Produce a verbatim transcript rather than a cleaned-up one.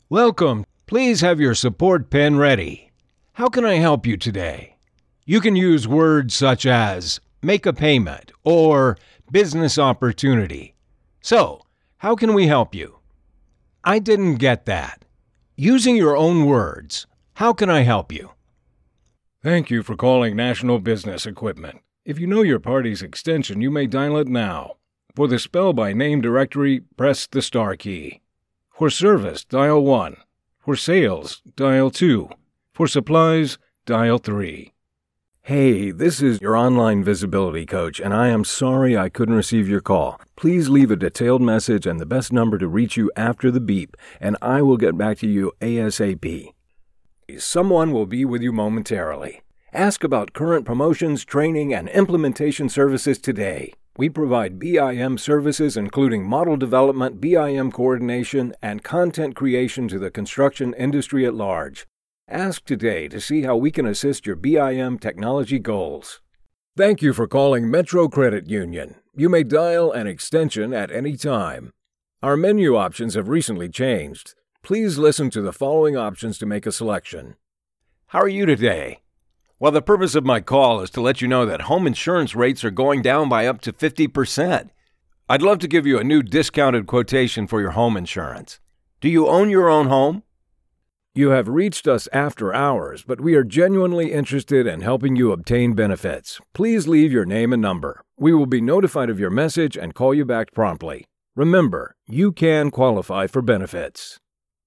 Welcome. Please have your support pen ready. How can I help you today? You can use words such as make a payment or business opportunity. So, how can we help you? I didn't get that. Using your own words, how can I help you? Thank you for calling National Business Equipment. If you know your party's extension, you may dial it now. For the spell by name directory, press the star key. For service, dial one. For sales, dial two. For supplies, dial three. Hey, this is your online visibility coach, and I am sorry I couldn't receive your call. Please leave a detailed message and the best number to reach you after the beep, and I will get back to you ASAP. Someone will be with you momentarily. Ask about current promotions, training, and implementation services today. We provide B I M services including model development, B I M coordination, and content creation to the construction industry at large. Ask today to see how we can assist your B I M technology goals. Thank you for calling Metro Credit Union. You may dial an extension at any time. Our menu options have recently changed. Please listen to the following options to make a selection. How are you today? Well, the purpose of my call is to let you know that home insurance rates are going down by up to fifty percent. I'd love to give you a new discounted quotation for your home insurance. Do you own your own home? You have reached us after hours, but we are genuinely interested in helping you obtain benefits. Please leave your name and number. We will be notified of your message and call you back promptly. Remember, you can qualify for benefits.